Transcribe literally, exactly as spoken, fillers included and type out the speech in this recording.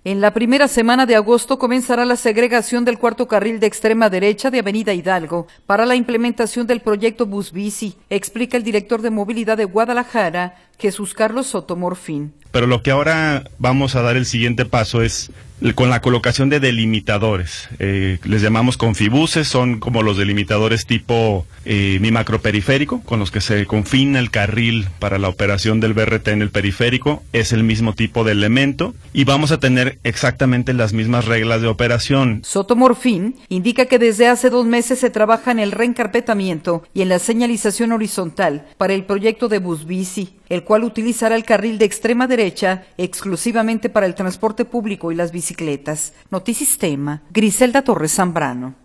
En la primera semana de agosto comenzará la segregación del cuarto carril de extrema derecha de Avenida Hidalgo para la implementación del proyecto Bus Bici, explica el director de movilidad de Guadalajara, Jesús Carlos Soto Morfín. Pero lo que ahora vamos a dar el siguiente paso es con la colocación de delimitadores. Eh, les llamamos confibuses, son como los delimitadores tipo eh, mi macroperiférico, con los que se confina el carril para la operación del B R T en el periférico. Es el mismo tipo de elemento y vamos a tener exactamente las mismas reglas de operación. Soto Morfín indica que desde hace dos meses se trabaja en el reencarpetamiento y en la señalización horizontal para el proyecto de Bus Bici, el cual utilizará el carril de extrema derecha exclusivamente para el transporte público y las bicicletas. Notisistema, Griselda Torres Zambrano.